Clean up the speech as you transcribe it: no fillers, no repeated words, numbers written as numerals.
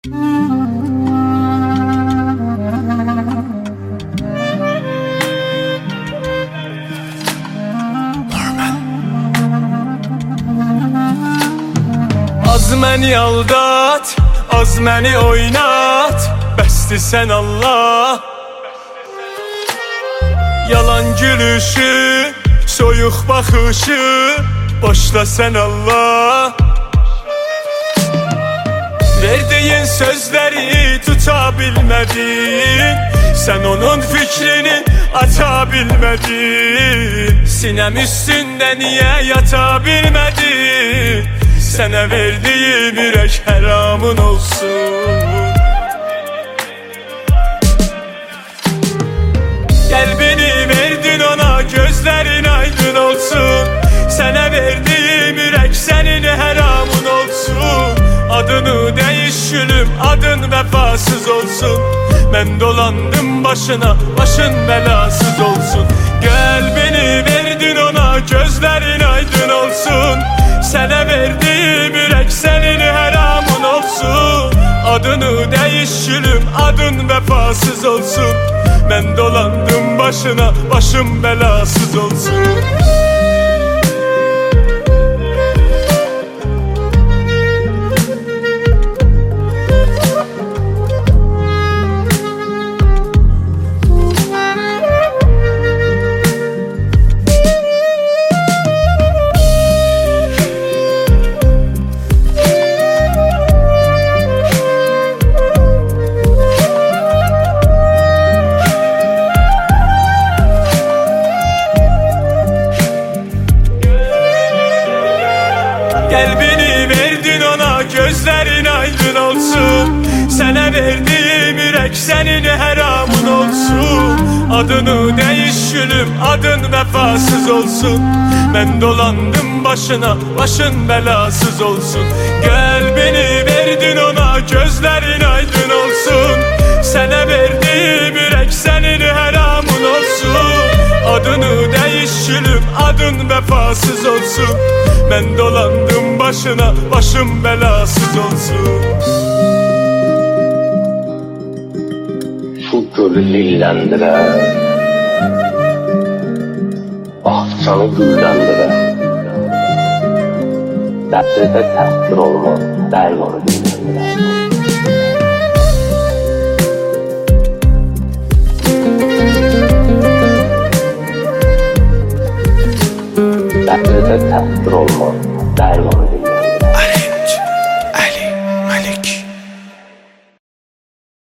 Az məni aldat, az məni oynat, bəsdir sən Allah. Yalan gülüşü, soyuq baxışı, boşla sən Allah. Verdiyin sözləri tuta bilmədin, sən onun fikrini aça bilmədin. Sinəm üstündə niyə yata bilmədin? Sənə verdiyim ürək həramın olsun. Qəlbini verdin ona, gözlərin aydın olsun. Sənə verdiyim ürək sənin həramın olsun. Adını dəyiş gülüm, adın vəfasız olsun. Mən dolandım başına, başın bəlasız olsun. Qəlbini verdin ona, gözlərin aydın olsun. Sənə verdiyim ürək sənin həramın olsun. Adını dəyiş gülüm, adın vəfasız olsun. Mən dolandım başına, başım bəlasız olsun. Qəlbini verdin ona, gözlərin aydın olsun. Sənə verdiyim ürək sənin həramın olsun. Adını dəyiş gülüm, adın vəfasız olsun. Mən dolandım başına, başın bəlasız olsun. Qəlbini verdin ona, gözlərin aydın olsun. Sənə verdiyim ürək sənin həramın olsun. Adını dəyiş gülüm, adın vəfasız olsun. Mən dolandım başına, başım bəlasız olsun. Şu gölü lilləndirər, bağçanı gülləndirər. Dəbdədə təxtir olmaz, dəyin onu